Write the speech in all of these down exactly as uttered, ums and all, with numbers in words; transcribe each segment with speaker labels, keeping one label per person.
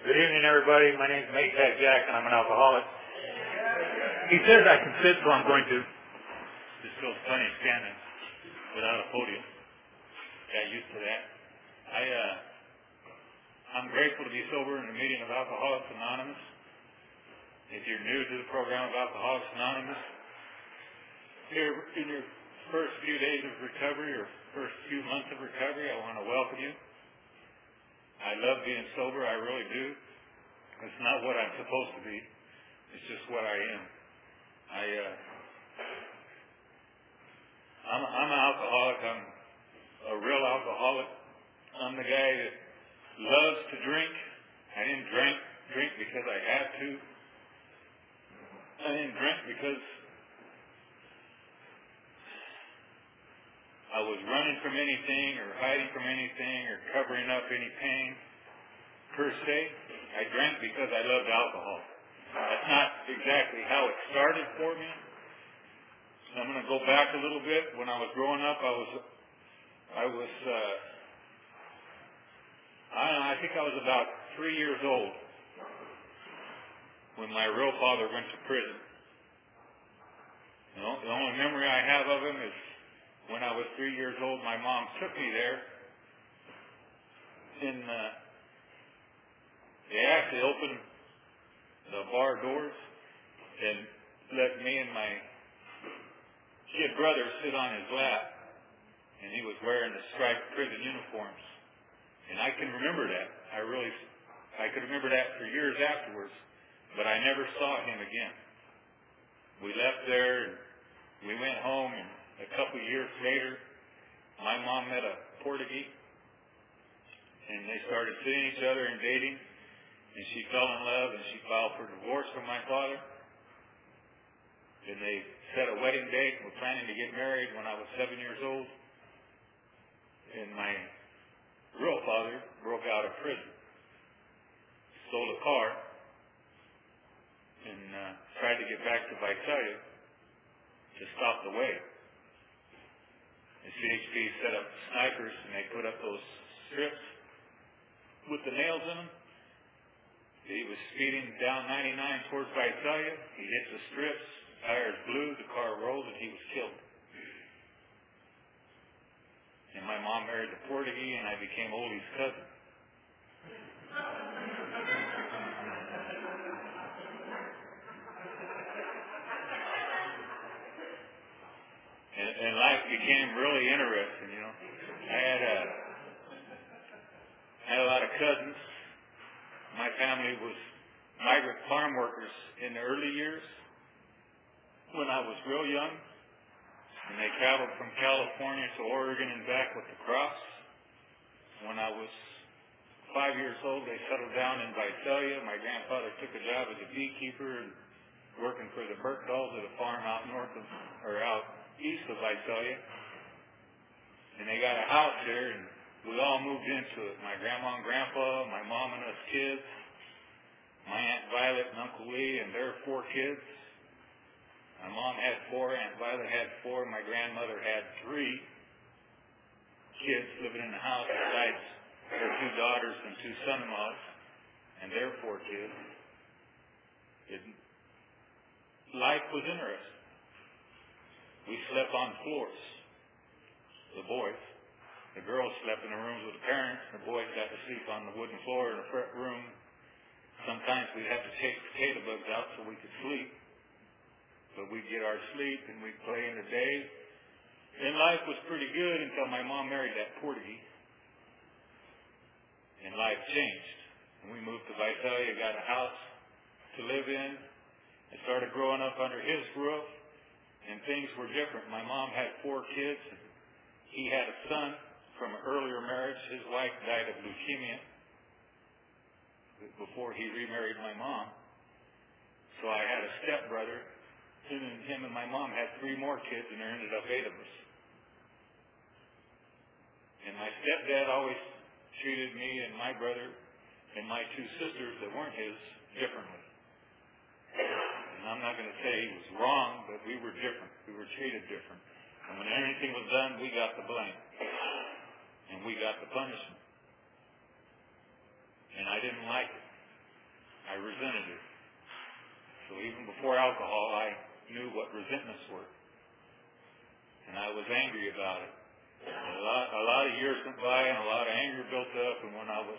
Speaker 1: Good evening, everybody. My name is Maytag Jack, and I'm an alcoholic. He says I can sit, so I'm going to. Just feels funny standing without a podium. Got used to that. I, uh, I'm grateful to be sober in a meeting of Alcoholics Anonymous. If you're new to the program of Alcoholics Anonymous, here in your first few days of recovery or first few months of recovery, I want to welcome you. I love being sober. I really do. It's not what I'm supposed to be. It's just what I am. I, uh, I'm, I'm an alcoholic. I'm a real alcoholic. I'm the guy that loves to drink. I didn't drink drink because I had to. I didn't drink because I was running from anything or hiding from anything or covering up any pain per se. I drank because I loved alcohol. That's not exactly how it started for me. So I'm going to go back a little bit. When I was growing up, I was, I was, uh, I don't know, I think I was about three years old when my real father went to prison. You know, the only memory I have of him is when I was three years old, my mom took me there. And uh, they actually opened the bar doors and let me and my kid brother sit on his lap. And he was wearing the striped prison uniforms. And I can remember that. I really, I could remember that for years afterwards. But I never saw him again. We left there and we went home, and a couple of years later, my mom met a Portuguese, and they started seeing each other and dating, and she fell in love, and she filed for divorce from my father. And they set a wedding date and were planning to get married when I was seven years old. And my real father broke out of prison, stole a car, and uh, tried to get back to Visalia to stop the way. The C H P set up snipers, and they put up those strips with the nails in them. He was speeding down ninety-nine towards Visalia. He hit the strips, tires blew, the car rolled, and he was killed. And my mom married a Portuguese, and I became Ollie's cousin. And, and life became really interesting, you know. I had a, I had a lot of cousins. My family was migrant farm workers in the early years when I was real young. And they traveled from California to Oregon and back with the crops. When I was five years old, they settled down in Visalia. My grandfather took a job as a beekeeper and working for the Berkdals at a farm out north of, or out east of Visalia. And they got a house there, and we all moved into it. My grandma and grandpa, my mom and us kids, my Aunt Violet and Uncle Lee and their four kids. My mom had four, Aunt Violet had four, my grandmother had three kids living in the house besides their two daughters and two son-in-laws and their four kids. It, life was interesting. We slept on floors, the boys. The girls slept in the rooms with the parents. The boys got to sleep on the wooden floor in the front room. Sometimes we'd have to take potato bugs out so we could sleep. But we'd get our sleep and we'd play in the day. And life was pretty good until my mom married that Portuguese. And life changed. And we moved to Visalia, got a house to live in, and started growing up under his roof. And things were different. My mom had four kids. He had a son from an earlier marriage. His wife died of leukemia before he remarried my mom. So I had a stepbrother. And him and my mom had three more kids, and there ended up eight of us. And my stepdad always treated me and my brother and my two sisters that weren't his differently. And I'm not going to say he was wrong, but we were different. We were treated different. And when anything was done, we got the blame. And we got the punishment. And I didn't like it. I resented it. So even before alcohol, I knew what resentments were. And I was angry about it. A lot, a lot of years went by and a lot of anger built up, and when I was,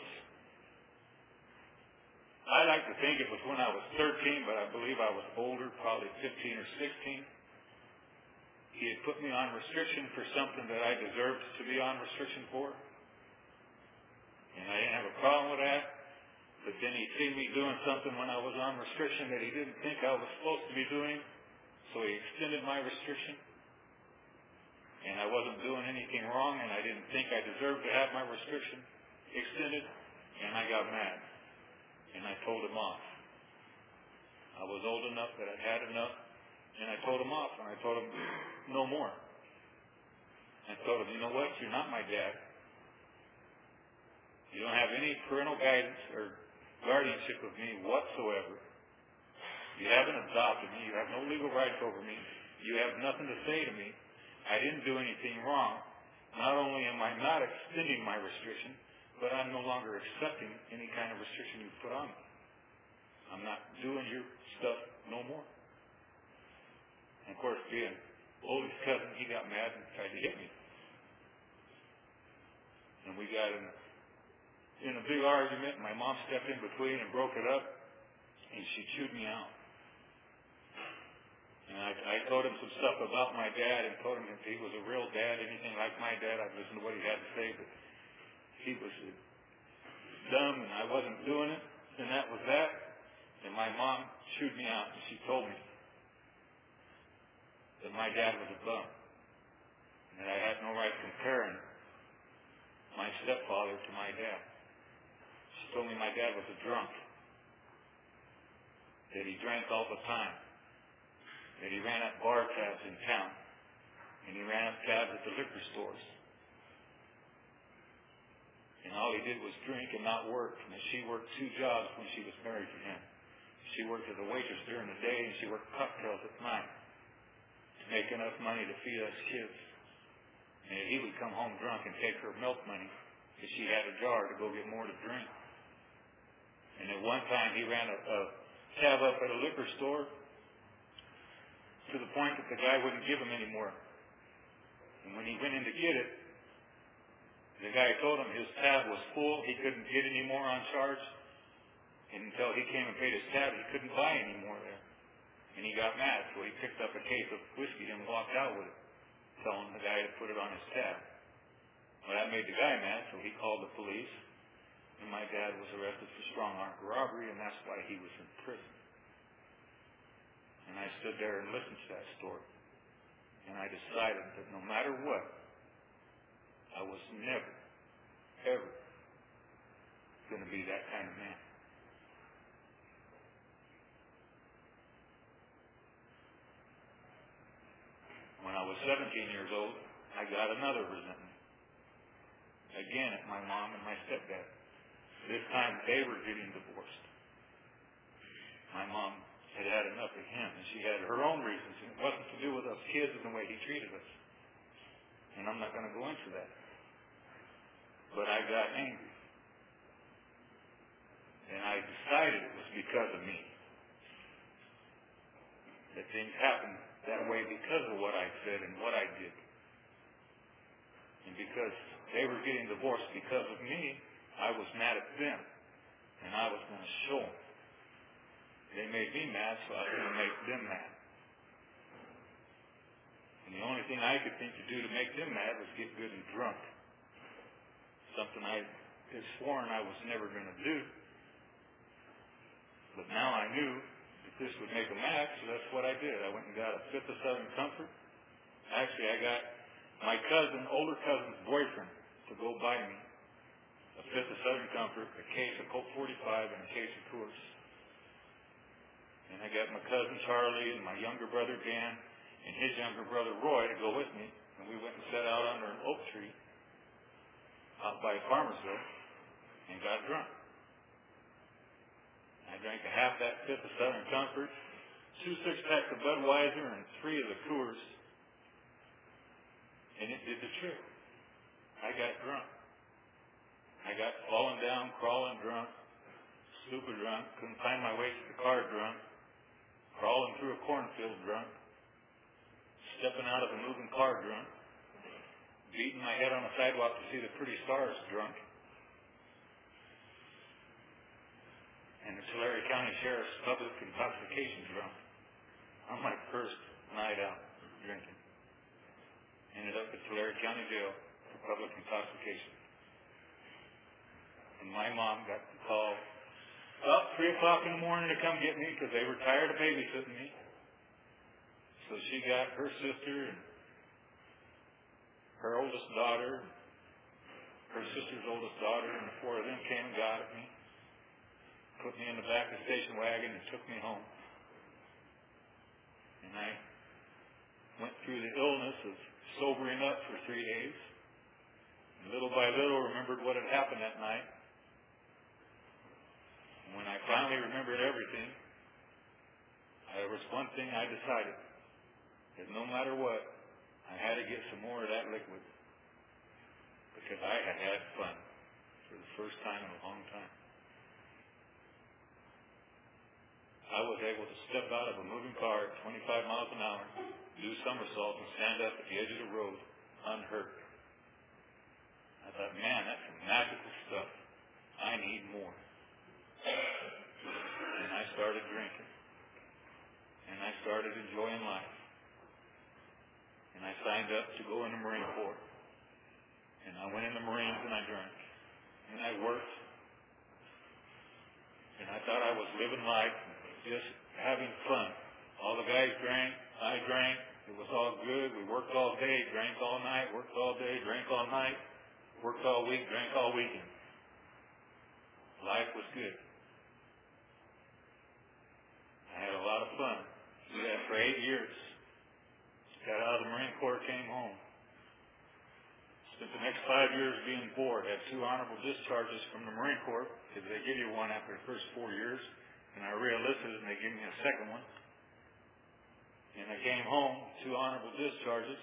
Speaker 1: I like to think it was when I was thirteen, but I believe I was older, probably fifteen or sixteen. He had put me on restriction for something that I deserved to be on restriction for. And I didn't have a problem with that. But then he seen me doing something when I was on restriction that he didn't think I was supposed to be doing. So he extended my restriction. And I wasn't doing anything wrong, and I didn't think I deserved to have my restriction extended. And I got mad. And I told him off. I was old enough that I'd had enough. And I told him off. And I told him no more. I told him, you know what? You're not my dad. You don't have any parental guidance or guardianship of me whatsoever. You haven't adopted me. You have no legal rights over me. You have nothing to say to me. I didn't do anything wrong. Not only am I not extending my restriction, but I'm no longer accepting any kind of restriction you put on me. I'm not doing your stuff no more. And of course, being oldest cousin, he got mad and tried to hit me. And we got in in a big argument. My mom stepped in between and broke it up, and she chewed me out. And I, I told him some stuff about my dad and told him if he was a real dad, anything like my dad, I'd listen to what he had to say, but he was dumb and I wasn't doing it, and that was that. And my mom chewed me out, and she told me that my dad was a bum, and that I had no right comparing my stepfather to my dad. She told me my dad was a drunk, that he drank all the time, that he ran up bar tabs in town, and he ran up tabs at the liquor stores. And all he did was drink and not work, and that she worked two jobs when she was married to him. She worked as a waitress during the day, and she worked cocktails at night to make enough money to feed us kids. And he would come home drunk and take her milk money because she had a jar to go get more to drink. And at one time he ran a, a tab up at a liquor store to the point that the guy wouldn't give him any more. And when he went in to get it, the guy told him his tab was full. He couldn't get any more on charge. And until he came and paid his tab, he couldn't buy any more there. And he got mad, so he picked up a case of whiskey and walked out with it, telling the guy to put it on his tab. Well, that made the guy mad, so he called the police. And my dad was arrested for strong armed robbery, and that's why he was in prison. And I stood there and listened to that story. And I decided that no matter what, I was never, ever going to be that kind of man. When I was seventeen years old, I got another resentment. Again at my mom and my stepdad. This time they were getting divorced. My mom had had enough of him, and she had her own reasons. And it wasn't to do with us kids and the way he treated us. And I'm not going to go into that. But I got angry. And I decided it was because of me. That things happened that way because of what I said and what I did. And because they were getting divorced because of me, I was mad at them. And I was going to show them. They made me mad, so I was going to make them mad. And the only thing I could think to do to make them mad was get good and drunk. Something I had sworn I was never going to do. But now I knew that this would make them mad, so that's what I did. I went and got a fifth of Southern Comfort. Actually, I got my cousin, older cousin's boyfriend, to go buy me a fifth of Southern Comfort, a case of Colt forty-five, and a case of Coors. And I got my cousin Charlie and my younger brother Dan and his younger brother Roy to go with me. And we went and sat out under an oak tree out by Farmersville and got drunk. I drank a half that fifth of Southern Comfort, two six-packs of Budweiser, and three of the Coors. And it did the trick. I got drunk. I got falling down, crawling drunk, Stupid drunk. Couldn't find my way to the car drunk. Crawling through a cornfield drunk. Stepping out of a moving car drunk. Beating my head on the sidewalk to see the pretty stars drunk. And the Tulare County Sheriff's public intoxication drunk on my first night out drinking. Ended up at Tulare County Jail for public intoxication. And my mom got the call about three o'clock in the morning to come get me because they were tired of babysitting me. So she got her sister and her oldest daughter, her sister's oldest daughter, and the four of them came and got at me. Put me in the back of the station wagon and took me home. And I went through the illness of sobering up for three days. And little by little remembered what had happened that night. And when I finally remembered everything, there was one thing I decided. That no matter what, I had to get some more of that liquid. Because I had had fun for the first time in a long time. I was able to step out of a moving car at twenty-five miles an hour, do somersaults, and stand up at the edge of the road unhurt. I thought, man, that's some magical stuff. I need more. And I started drinking. And I started enjoying life. And I signed up to go in the Marine Corps. And I went in the Marines and I drank. And I worked. And I thought I was living life, just having fun. All the guys drank, I drank. It was all good. We worked all day, drank all night, worked all day, drank all night, worked all week, drank all weekend. Life was good. I had a lot of fun. Did that for eight years. Got out of the Marine Corps, came home. Spent the next five years being bored. Had two honorable discharges from the Marine Corps, because they give you one after the first four years. And I re-enlisted and they gave me a second one. And I came home, two honorable discharges.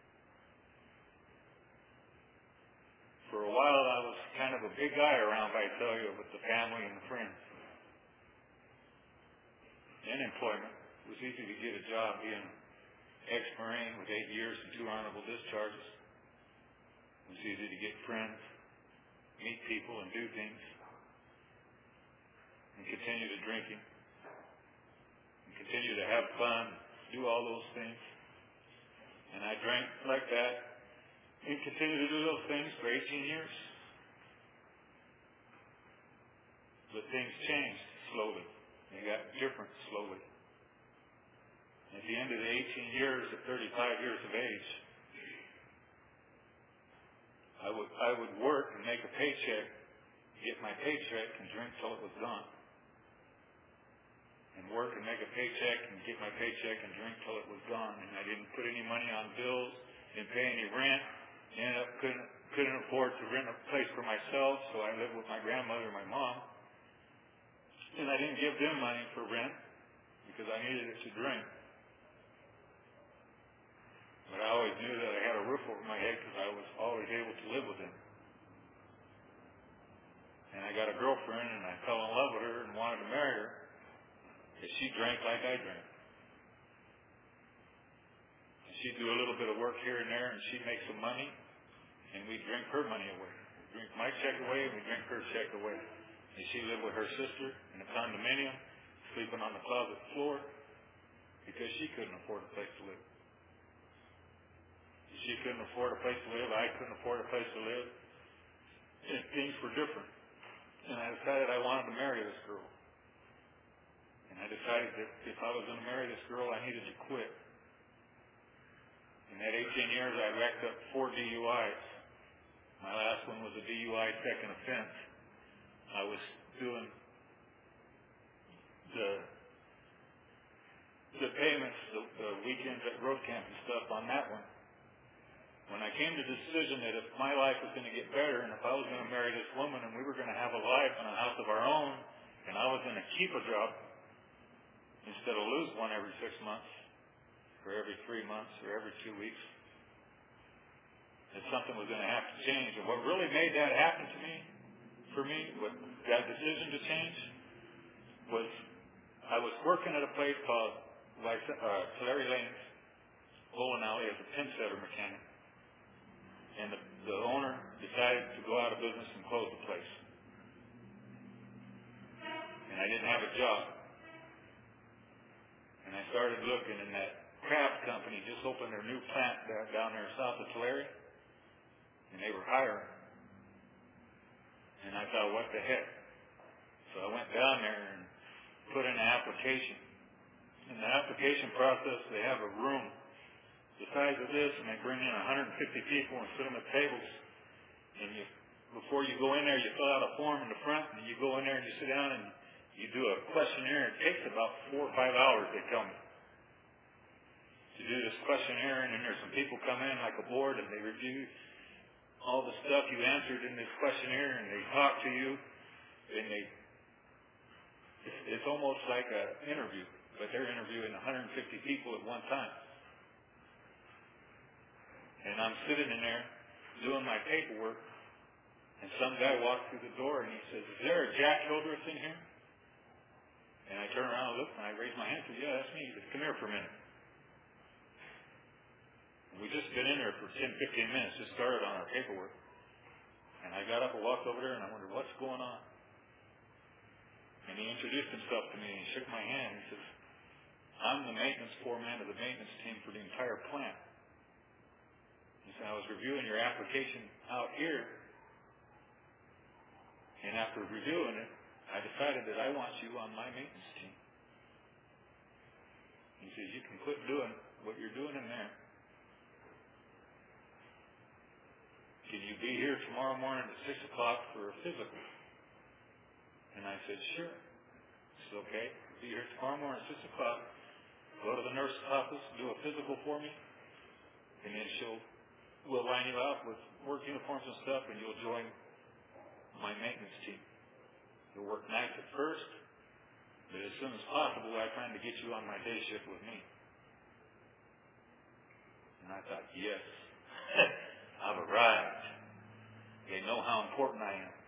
Speaker 1: For a while I was kind of a big guy around, I tell you, with the family and the friends. In employment, it was easy to get a job being ex-Marine with eight years and two honorable discharges. It was easy to get friends, meet people, and do things. And continue to drinking. And continue to have fun, do all those things. And I drank like that and continued to do those things for eighteen years. But things changed slowly. They got different slowly. At the end of the eighteen years, at thirty-five years of age, I would, I would work and make a paycheck, get my paycheck and drink till it was gone. And work and make a paycheck and get my paycheck and drink till it was gone. And I didn't put any money on bills, didn't pay any rent, ended up couldn't, couldn't afford to rent a place for myself, so I lived with my grandmother and my mom. And I didn't give them money for rent because I needed it to drink. But I always knew that I had a roof over my head because I was always able to live with them. And I got a girlfriend and I fell in love with her and wanted to marry her. Because she drank like I drank. And she'd do a little bit of work here and there, and she'd make some money, and we'd drink her money away. We'd drink my check away, and we'd drink her check away. And she lived with her sister in a condominium, sleeping on the closet floor, because she couldn't afford a place to live. She couldn't afford a place to live, I couldn't afford a place to live. And things were different. And I decided I wanted to marry this girl. And I decided that if I was going to marry this girl, I needed to quit. In that eighteen years, I racked up four D U Is. My last one was a D U I second offense. I was doing the the payments, the, the weekends at road camp and stuff on that one. When I came to the decision that if my life was going to get better and if I was going to marry this woman and we were going to have a life and a house of our own and I was going to keep a job, instead of lose one every six months, or every three months, or every two weeks, that something was going to have to change. And what really made that happen to me, for me, what that decision to change, was I was working at a place called uh, Tulare Lanes Bowling Alley as a pin setter mechanic, and the, the owner decided to go out of business and close the place. And I didn't have a job. And I started looking, and that Kraft company just opened their new plant down there south of Tulare, and they were hiring. And I thought, what the heck? So I went down there and put in an application. In the application process, they have a room the size of this, and they bring in one hundred fifty people and sit them at tables. And you, before you go in there, you fill out a form in the front, and you go in there and you sit down and you do a questionnaire. It takes about four or five hours, they tell me, to do this questionnaire. And then there's some people come in like a board, and they review all the stuff you answered in this questionnaire, and they talk to you, and they it's, it's almost like an interview, but they're interviewing one hundred fifty people at one time. And I'm sitting in there doing my paperwork, and some guy walks through the door, and he says, "Is there a Jack Hildreth in here?" And I turn around and look, and I raise my hand and say, "Yeah, that's me." He says, "Come here for a minute." And we just been in there for ten, fifteen minutes, just started on our paperwork. And I got up and walked over there, and I wondered, what's going on? And he introduced himself to me, and he shook my hand. He says, "I'm the maintenance foreman of the maintenance team for the entire plant." He said, "I was reviewing your application out here, and after reviewing it, I decided that I want you on my maintenance team." He says, "You can quit doing what you're doing in there. Can you be here tomorrow morning at six o'clock for a physical?" And I said, "Sure." He said, "Okay, be here tomorrow morning at six o'clock. Go to the nurse's office, do a physical for me, and then she'll we'll line you out with work uniforms and stuff, and you'll join my maintenance team. You'll work nights at first, but as soon as possible, I plan to get you on my day shift with me." And I thought, yes, I've arrived. They know how important I am.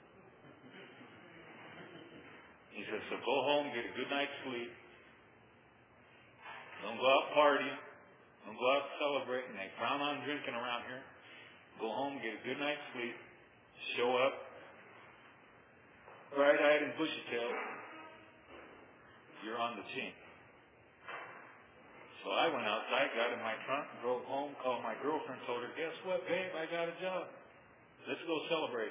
Speaker 1: He said, "So go home, get a good night's sleep. Don't go out partying. Don't go out celebrating. They frown on drinking around here. Go home, get a good night's sleep. Show up bright-eyed and bushy-tailed. You're on the team." So I went outside, got in my trunk, drove home, called my girlfriend, told her, "Guess what, babe? I got a job. Let's go celebrate."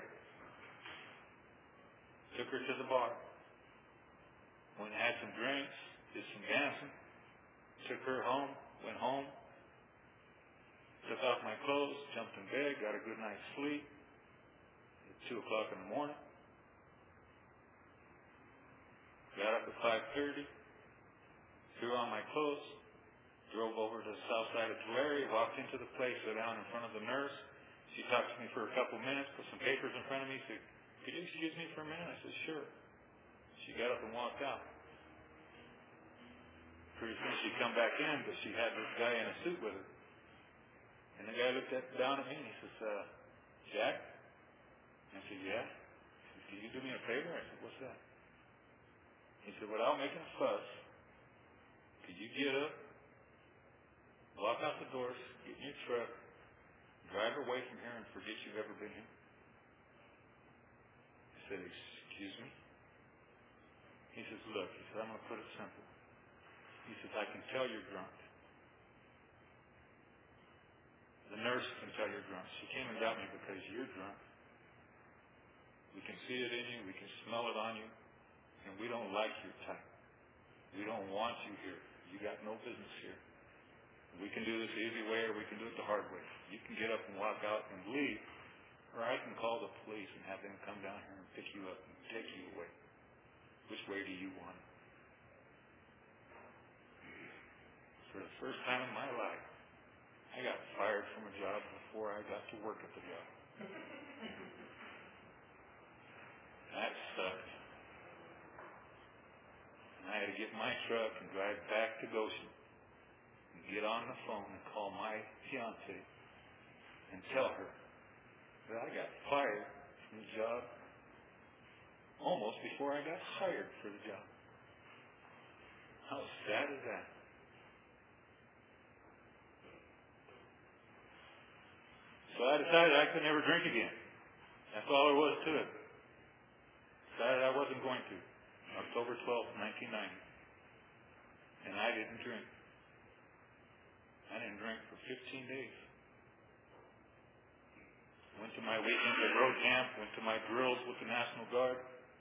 Speaker 1: Took her to the bar. Went and had some drinks, did some dancing. Took her home, went home. Took off my clothes, jumped in bed, got a good night's sleep. At two o'clock in the morning. Got up at five thirty. Threw on my clothes. Drove over to the south side of Tulare, walked into the place, sat down in front of the nurse. She talked to me for a couple minutes, put some papers in front of me, said, "Could you excuse me for a minute?" I said, "Sure." She got up and walked out. Pretty soon she'd come back in, but she had this guy in a suit with her. And the guy looked at, down at me and he says, uh, "Jack?" I said, "Yeah." He said, "Can you do me a favor?" I said, "What's that?" He said, "Without making a fuss, could you get up, walk out the doors, get in your truck, drive away from here and forget you've ever been here?" I said, "Excuse me?" He says, "Look," he said, "I'm going to put it simple." He says, "I can tell you're drunk. The nurse can tell you're drunk. She came and got me because you're drunk. We can see it in you. We can smell it on you. And we don't like your type. We don't want you here. You got no business here. We can do this the easy way or we can do it the hard way. You can get up and walk out and leave, or I can call the police and have them come down here and pick you up and take you away. Which way do you want it?" For the first time in my life, I got fired from a job before I got to work at the job. That sucked. And I had to get in my truck and drive back to Goshen and get on the phone and call my fiancée and tell her that I got fired from the job almost before I got hired for the job. How sad is that? So I decided I could never drink again. That's all there was to it. Decided I wasn't going to. October twelfth, nineteen ninety. And I didn't drink. I didn't drink for fifteen days. Went to my weekends at road camp, went to my drills with the National Guard.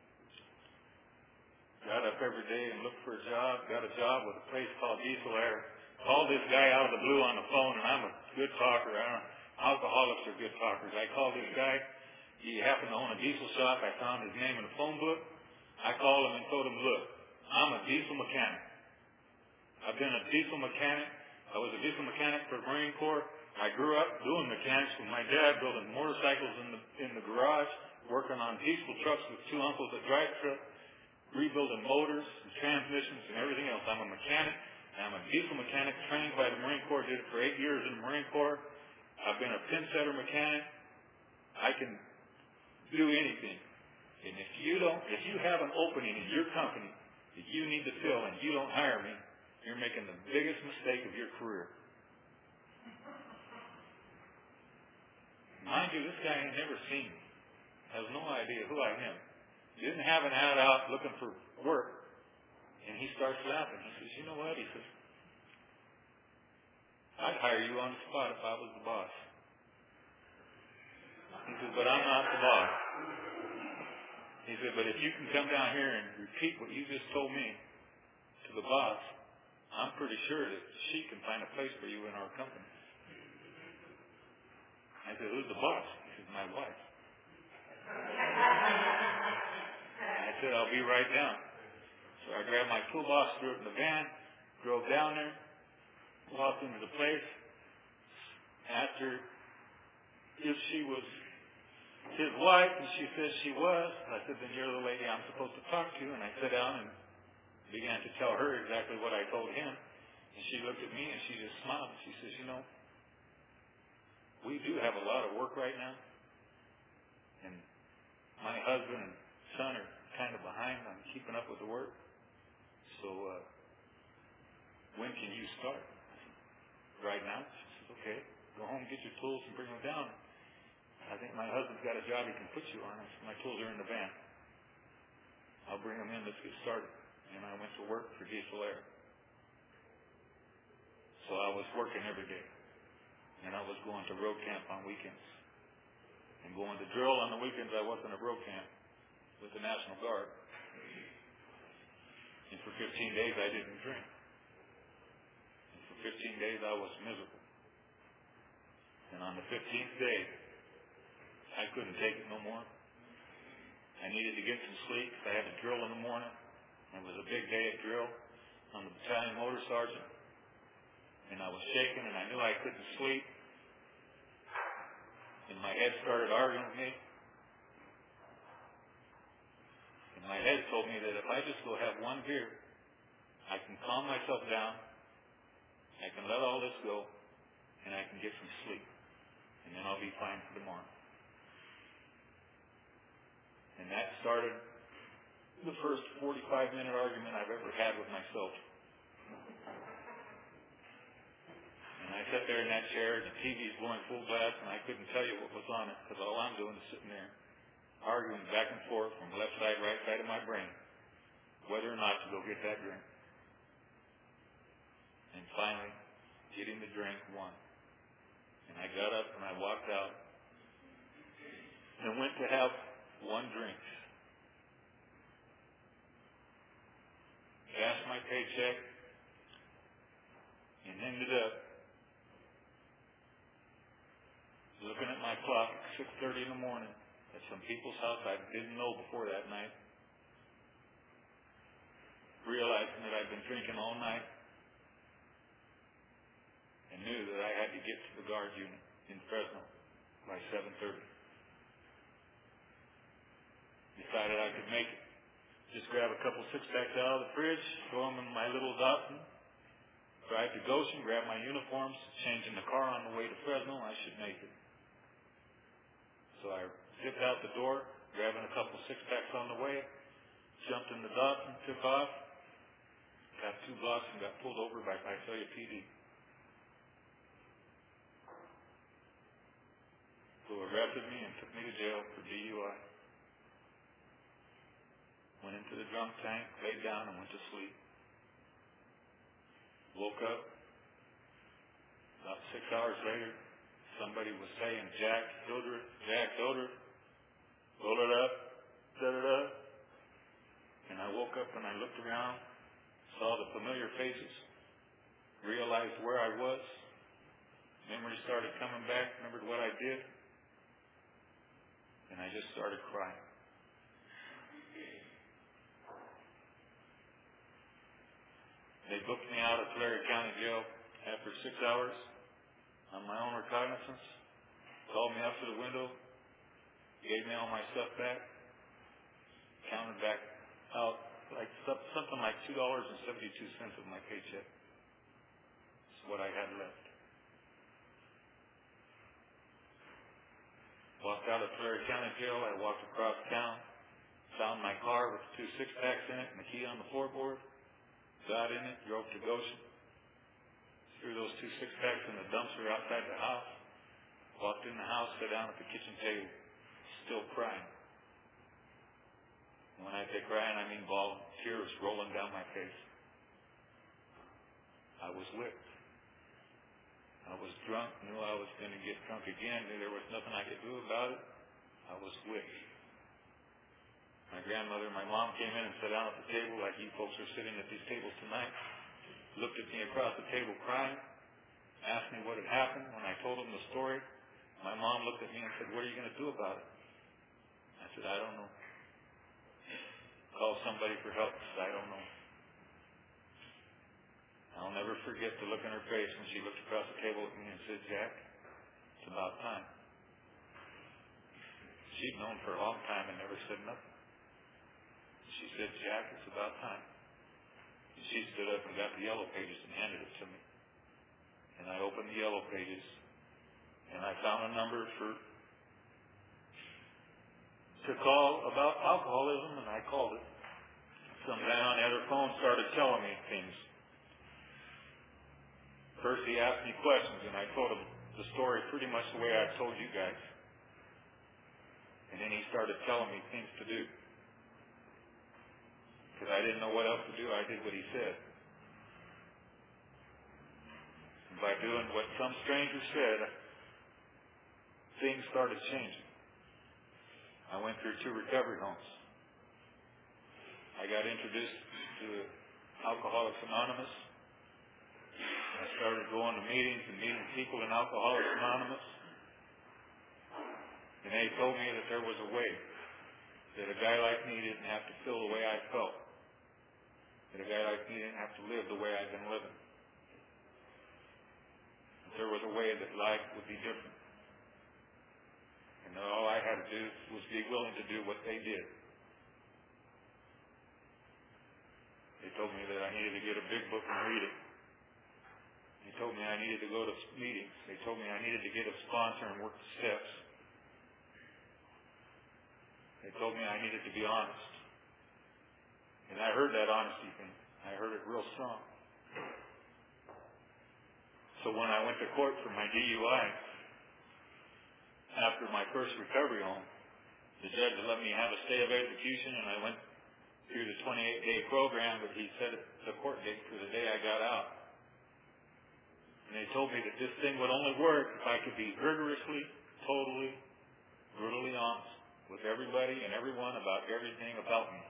Speaker 1: Got up every day and looked for a job. Got a job with a place called Diesel Air. Called this guy out of the blue on the phone, and I'm a good talker. I don't, alcoholics are good talkers. I called this guy. He happened to own a diesel shop. I found his name in the phone book. I called him and told him, look, I'm a diesel mechanic. I've been a diesel mechanic. I was a diesel mechanic for the Marine Corps. I grew up doing mechanics with my dad, building motorcycles in the in the garage, working on diesel trucks with two uncles that drive trucks, rebuilding motors and transmissions and everything else. I'm a mechanic. I'm a diesel mechanic trained by the Marine Corps. Did it for eight years in the Marine Corps. I've been a pin setter mechanic. I can do anything. And if you don't, if you have an opening in your company that you need to fill and you don't hire me, you're making the biggest mistake of your career. Mind you, this guy ain't never seen me. Has no idea who I am. Didn't have an ad out looking for work. And he starts laughing. He says, you know what? He says, I'd hire you on the spot if I was the boss. He says, but I'm not the boss. He said, but if you can come down here and repeat what you just told me to the boss, I'm pretty sure that she can find a place for you in our company. I said, who's the boss? He said, my wife. I said, I'll be right down. So I grabbed my toolbox, threw it in the van, drove down there, walked into the place, asked her if she was his wife, and she said she was. I said, then you're the lady I'm supposed to talk to. And I sat down and began to tell her exactly what I told him. And she looked at me and she just smiled. And she says, you know, we do have a lot of work right now. And my husband and son are kind of behind on keeping up with the work. So uh, when can you start? I said, right now? She says, okay. Go home, get your tools, and bring them down. I think my husband's got a job he can put you on. I said, my tools are in the van. I'll bring them in. Let's get started. And I went to work for Diesel Air. So I was working every day. And I was going to road camp on weekends. And going to drill on the weekends. I wasn't at road camp with the National Guard. And for fifteen days I didn't drink. And for fifteen days I was miserable. And on the fifteenth day, I couldn't take it no more. I needed to get some sleep because I had to drill in the morning. It was a big day at drill. I'm the battalion motor sergeant. And I was shaking and I knew I couldn't sleep. And my head started arguing with me. And my head told me that if I just go have one beer, I can calm myself down, I can let all this go, and I can get some sleep. And then I'll be fine for tomorrow. And that started the first forty-five minute argument I've ever had with myself. And I sat there in that chair, and the T V's going full blast, and I couldn't tell you what was on it, because all I'm doing is sitting there, arguing back and forth from left side, right side of my brain, whether or not to go get that drink. And finally, getting the drink won. And I got up and I walked out and went to have one drink. Cashed my paycheck and ended up looking at my clock at six thirty in the morning at some people's house I didn't know before that night, realizing that I'd been drinking all night, and knew that I had to get to the guard unit in Fresno by seven thirty. Decided I could make it. Just grab a couple six-packs out of the fridge, throw them in my little Datsun, drive to Goshen, grab my uniforms, change in the car on the way to Fresno. I should make it. So I zipped out the door, grabbing a couple six-packs on the way, jumped in the Datsun, took off, got two blocks and got pulled over by Visalia P D. Who arrested me and took me to jail for D U I. Went into the drunk tank, laid down, and went to sleep. Woke up. About six hours later, somebody was saying, Jack Hildreth, Jack Hildreth, roll it up, da da da. And I woke up and I looked around, saw the familiar faces, realized where I was. Memory started coming back, remembered what I did, and I just started crying. They booked me out of Tulare County Jail after six hours on my own recognizance, called me up to the window, gave me all my stuff back, counted back out like something like two dollars and seventy-two cents of my paycheck. That's what I had left. Walked out of Tulare County Jail. I walked across town, found my car with two six-packs in it and the key on the floorboard, got in it, drove to Goshen, threw those two six-packs in the dumpster outside the house, walked in the house, sat down at the kitchen table, still crying. And when I say crying, I mean bawling, tears rolling down my face. I was whipped. I was drunk, knew I was going to get drunk again, knew there was nothing I could do about it. I was whipped. My grandmother and my mom came in and sat down at the table like you folks are sitting at these tables tonight, looked at me across the table crying, asked me what had happened. When I told them the story, my mom looked at me and said, what are you going to do about it? I said, I don't know. Call somebody for help. I said, I don't know. I'll never forget the look in her face when she looked across the table at me and said, Jack, it's about time. She'd known for a long time and never said nothing. She said, Jack, it's about time. And she stood up and got the yellow pages and handed it to me. And I opened the yellow pages and I found a number for to call about alcoholism, and I called it. Some guy on the other phone started telling me things. First he asked me questions, and I told him the story pretty much the way I told you guys. And then he started telling me things to do. Because I didn't know what else to do, I did what he said. And by doing what some stranger said, things started changing. I went through two recovery homes. I got introduced to Alcoholics Anonymous. I started going to meetings and meeting people in Alcoholics Anonymous. And they told me that there was a way, that a guy like me didn't have to feel the way I felt, that a guy like me didn't have to live the way I've been living. That there was a way that life would be different. And all I had to do was be willing to do what they did. They told me that I needed to get a big book and read it. They told me I needed to go to meetings. They told me I needed to get a sponsor and work the steps. They told me I needed to be honest. And I heard that honesty thing. I heard it real strong. So when I went to court for my D U I, after my first recovery home, the judge let me have a stay of execution, and I went through the twenty-eight day program, but he set the court date for the day I got out. And they told me that this thing would only work if I could be rigorously, totally, brutally honest with everybody and everyone about everything about me.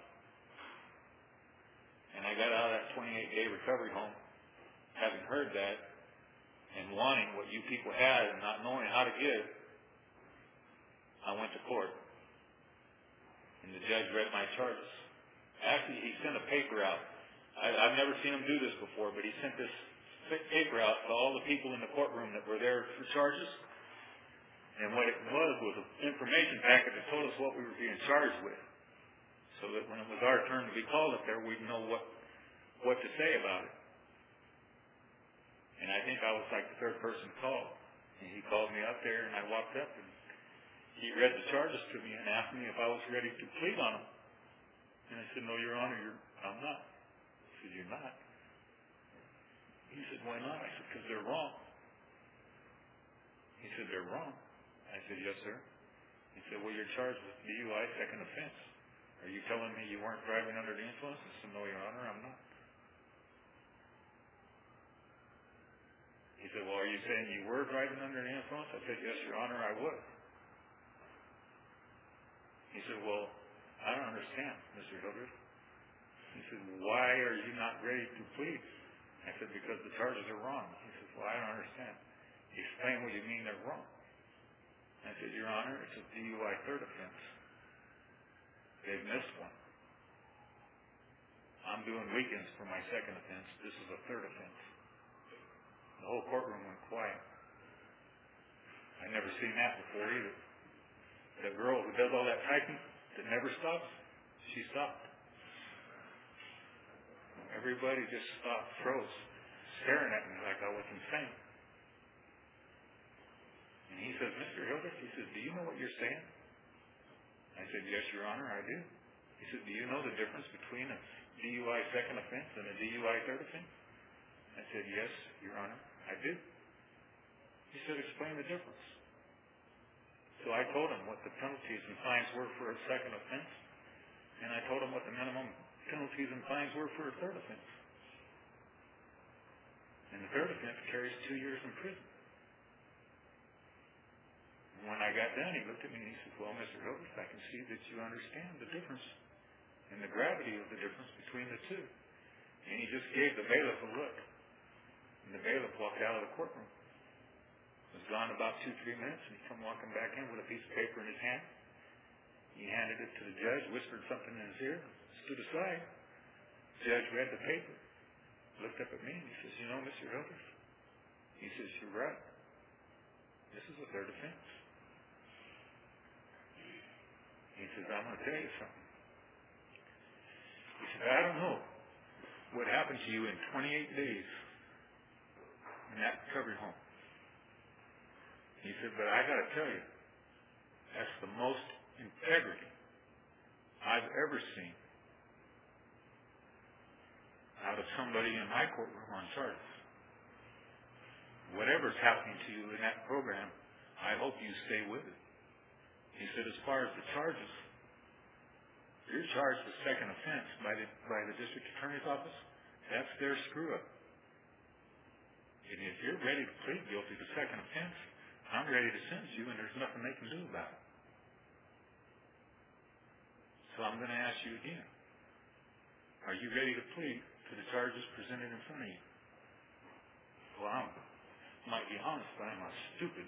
Speaker 1: And I got out of that twenty-eight day recovery home, having heard that and wanting what you people had and not knowing how to give. I went to court, and the judge read my charges. Actually, he sent a paper out. I, I've never seen him do this before, but he sent this paper out to all the people in the courtroom that were there for charges. And what it was was an information packet that told us what we were being charged with, so that when it was our turn to be called up there, we'd know what what to say about it. And I think I was like the third person called. And he called me up there, and I walked up, and he read the charges to me and asked me if I was ready to plead on them. And I said, no, Your Honor, you're, I'm not. He said, you're not? He said, why not? I said, because they're wrong. He said, they're wrong. I said, yes, sir. He said, well, you're charged with D U I, second offense. Are you telling me you weren't driving under the influence? I said, no, Your Honor, I'm not. He said, well, are you saying you were driving under the influence? I said, yes, Your Honor, I was. He said, well, I don't understand, Mister Hildreth. He said, why are you not ready to plead? I said, because the charges are wrong. He said, well, I don't understand. Explain what you mean they're wrong. I said, Your Honor, it's a D U I third offense. They've missed one. I'm doing weekends for my second offense. This is a third offense. The whole courtroom went quiet. I'd never seen that before either. The girl who does all that typing that never stops, she stopped. Everybody just stopped, froze, staring at me like I was insane. And he says, Mister Hildreth, he says, do you know what you're saying? I said, yes, Your Honor, I do. He said, do you know the difference between a D U I second offense and a D U I third offense? I said, yes, Your Honor, I do. He said, explain the difference. So I told him what the penalties and fines were for a second offense, and I told him what the minimum penalties and fines were for a third offense. And the third offense carries two years in prison. When I got done, he looked at me and he said, well, Mister Hildreth, I can see that you understand the difference and the gravity of the difference between the two. And he just gave the bailiff a look. And the bailiff walked out of the courtroom. Was gone about two, three minutes, and he come walking back in with a piece of paper in his hand. He handed it to the judge, whispered something in his ear, stood aside. The judge read the paper, looked up at me, and he says, you know, Mister Hildreth, he says, you're right. This is a third offense. He says, I'm going to tell you something. He said, I don't know what happened to you in twenty-eight days in that recovery home. He said, but I got to tell you, that's the most integrity I've ever seen out of somebody in my courtroom on charges. Whatever's happening to you in that program, I hope you stay with it. He said, as far as the charges, you're charged with second offense by the by the district attorney's office. That's their screw up. And if you're ready to plead guilty to second offense, I'm ready to sentence you, and there's nothing they can do about it. So I'm going to ask you again. Are you ready to plead to the charges presented in front of you? Well, I might be honest, but I'm not stupid.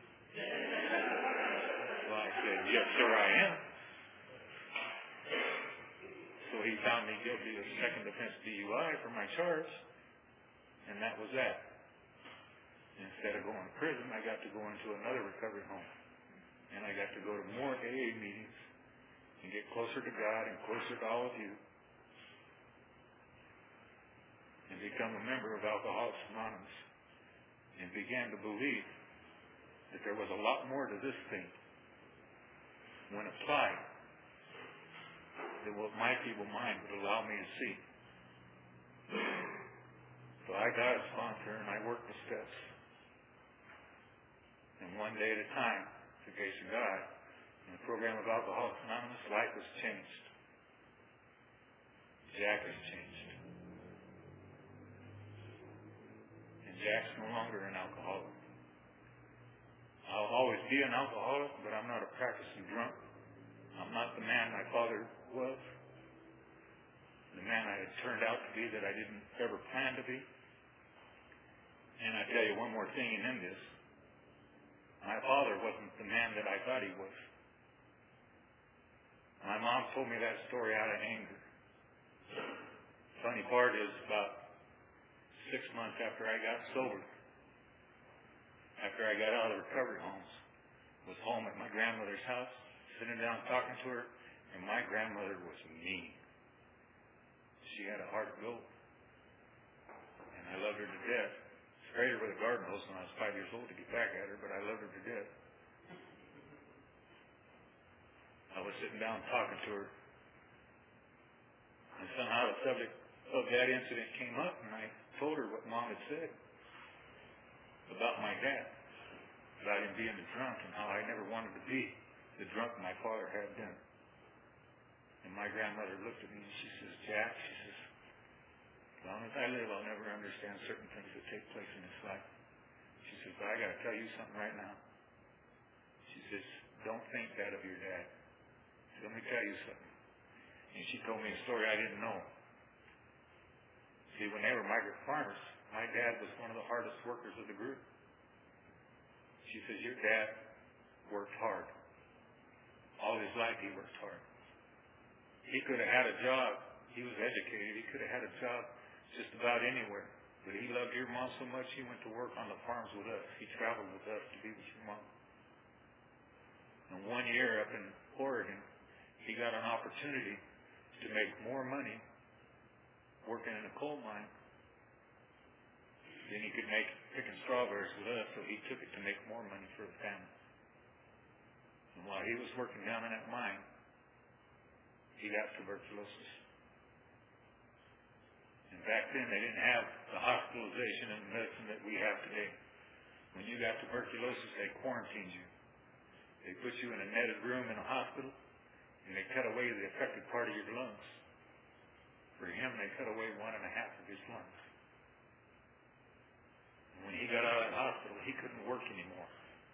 Speaker 1: Well, I said, yes, sir, I am. So he found me guilty of second offense D U I for my charge, and that was that. Instead of going to prison, I got to go into another recovery home. And I got to go to more A A meetings and get closer to God and closer to all of you and become a member of Alcoholics Anonymous and began to believe that there was a lot more to this thing when applied than what my feeble mind would allow me to see. So I got a sponsor and I worked the steps. And one day at a time, to the grace of God, in the program of Alcoholics Anonymous, life was changed. Jack has changed. And Jack's no longer an alcoholic. I'll always be an alcoholic, but I'm not a practicing drunk. I'm not the man my father was, the man I had turned out to be that I didn't ever plan to be. And I tell you one more thing in this. My father wasn't the man that I thought he was. My mom told me that story out of anger. Funny part is about six months after I got sober, after I got out of the recovery homes, was home at my grandmother's house, sitting down talking to her, and my grandmother was mean. She had a heart of gold, and I loved her to death. Sprayed her with a garden hose when I was five years old to get back at her, but I loved her to death. I was sitting down talking to her, and somehow the subject of that incident came up, and I told her what Mom had said. about my dad, about him being a drunk and how I never wanted to be the drunk my father had been. And my grandmother looked at me and she says, Jack, she says, as long as I live, I'll never understand certain things that take place in this life. She says, but I got to tell you something right now. She says, don't think that of your dad. So let me tell you something. And she told me a story I didn't know. See, when they were migrant farmers, my dad was one of the hardest workers of the group. She says, your dad worked hard. All his life he worked hard. He could have had a job. He was educated. He could have had a job just about anywhere. But he loved your mom so much he went to work on the farms with us. He traveled with us to be with your mom. And one year up in Oregon, he got an opportunity to make more money working in a coal mine than he could make picking strawberries with us, so he took it to make more money for the family. And while he was working down in that mine, he got tuberculosis. And back then, they didn't have the hospitalization and medicine that we have today. When you got tuberculosis, they quarantined you. They put you in a netted room in a hospital, and they cut away the affected part of your lungs. For him, they cut away one and a half of his lungs. And when he got out of that hospital, he couldn't work anymore.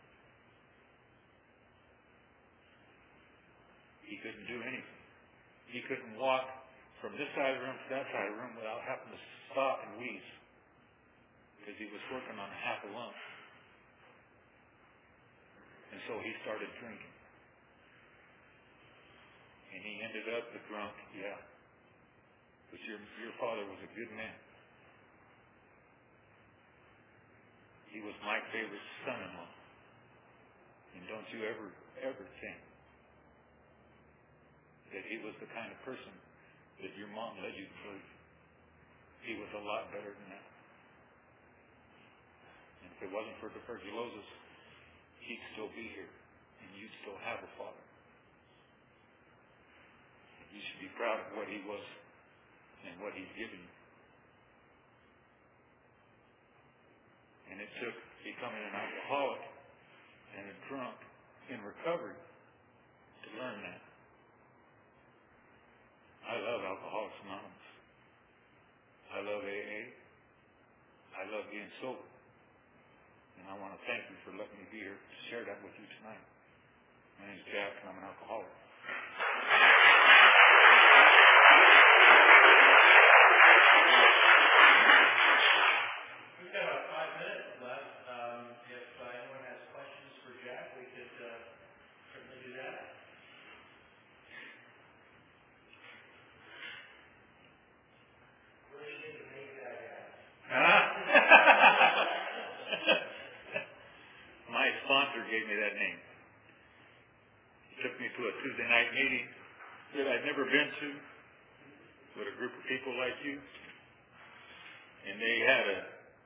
Speaker 1: He couldn't do anything. He couldn't walk from this side of the room to that side of the room without having to stop and wheeze, because he was working on half a lung. And so he started drinking. And he ended up a drunk, yeah. But your, your father was a good man. He was my favorite son-in-law. And don't you ever, ever think that he was the kind of person that your mom led you to believe. He was a lot better than that. And if it wasn't for tuberculosis, he'd still be here, and you'd still have a father. You should be proud of what he was and what he's given you. And it took becoming an alcoholic and a drunk in recovery to learn that. I love Alcoholics Anonymous. I love A A. I love being sober. And I want to thank you for letting me be here to share that with you tonight. My name is Jack, and I'm an alcoholic.
Speaker 2: We've got about five minutes left. Um, if uh, anyone has questions for Jack, we could uh, certainly do that. Where do you need to make that at?
Speaker 1: Huh? My sponsor gave me that name. He took me to a Tuesday night meeting that I'd never been to with a group of people like you. And they had a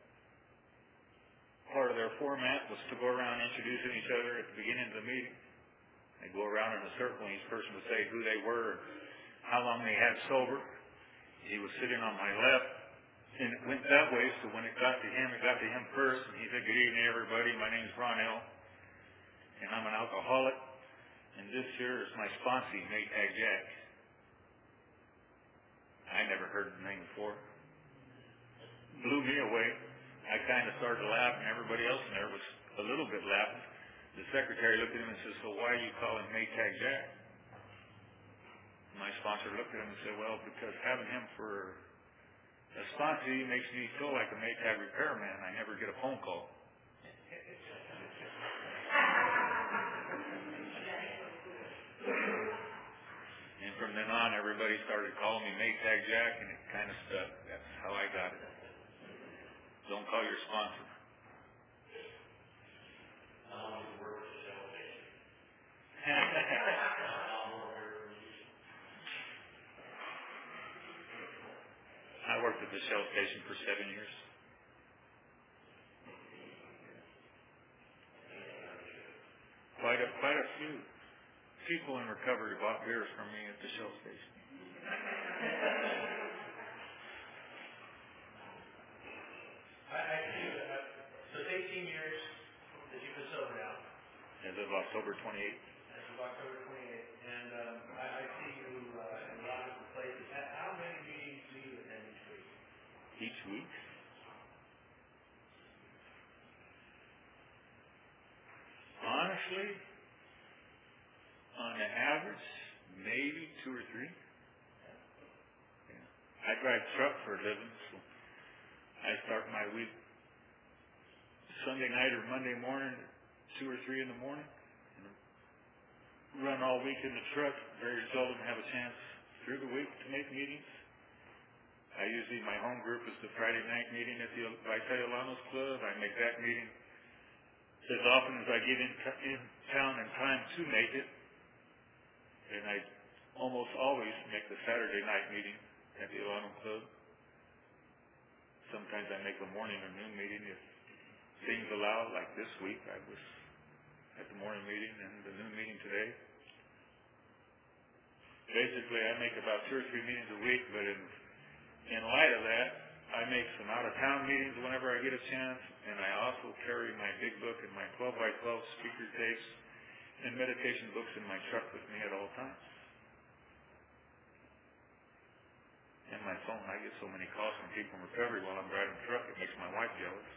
Speaker 1: part of their format was to go around introducing each other at the beginning of the meeting. They'd go around in a circle and each person would say who they were, how long they had sober. He was sitting on my left. And it went that way, so when it got to him, it got to him first. And he said, good evening, everybody. My name is Ron L. And I'm an alcoholic. And this here is my sponsee, Maytag Jack. I never heard the name before. Blew me away. I kind of started to laugh, and everybody else in there was a little bit laughing. The secretary looked at him and said, so why are you calling Maytag Jack? My sponsor looked at him and said, well, because having him for a sponsee makes me feel like a Maytag repairman. I never get a phone call. And from then on, everybody started calling me Maytag Jack, and it kind of stuck. That's how I got it. Don't call your sponsor. I worked at the Shell station for seven years. Quite a quite a few people in recovery bought beers from me at the Shell station.
Speaker 2: I, I see that. So it's eighteen
Speaker 1: as of October twenty-eighth.
Speaker 2: As of October twenty-eighth. And um, I, I see you uh, in a lot of different places. How how many meetings do you attend each week?
Speaker 1: Each week? Honestly, on the average, maybe two or three. Yeah. I drive truck for a living, so I start my week Sunday night or Monday morning, two or three in the morning, and run all week in the truck. Very seldom have a chance through the week to make meetings. I usually, my home group is the Friday night meeting at the Vitalianos Club. I make that meeting as often as I get in, in town in time to make it. And I almost always make the Saturday night meeting at the Alano Club. Sometimes I make a morning or noon meeting if things allow, like this week I was at the morning meeting and the noon meeting today. Basically, I make about two or three meetings a week, but in in light of that, I make some out-of-town meetings whenever I get a chance, and I also carry my big book and my twelve by twelve speaker tapes and meditation books in my truck with me at all times. And my phone, I get so many calls from people in recovery while I'm driving the truck, it makes my wife jealous.